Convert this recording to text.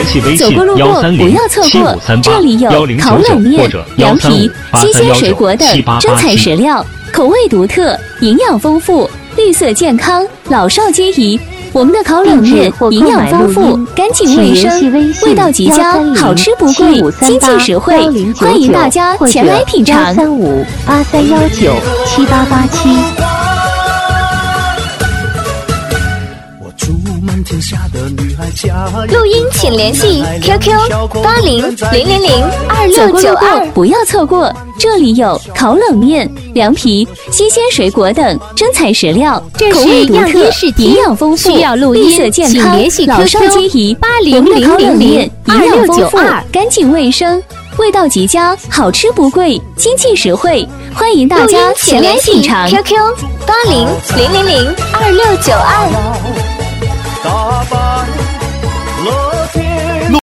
联系微信走过路过不要错过，这里有烤冷面、凉皮、新鲜水果等真材实料，口味独特，营养丰富，绿色健康，老少皆宜。我们的烤冷面营养丰富，干净卫生，味道极佳，好吃不贵，经济实惠，欢迎大家前来品尝。 13583197887。 录音请联系 QQ 800002。 不要错过，这里有烤冷面、凉皮、新鲜水果等真材实料，口味独特，营养丰富，绿色健康，老少皆宜。我们的烤冷面营养丰富，干净卫生，味道极佳，好吃不贵，经济实惠，欢迎大家前来品尝。 QQ 800002。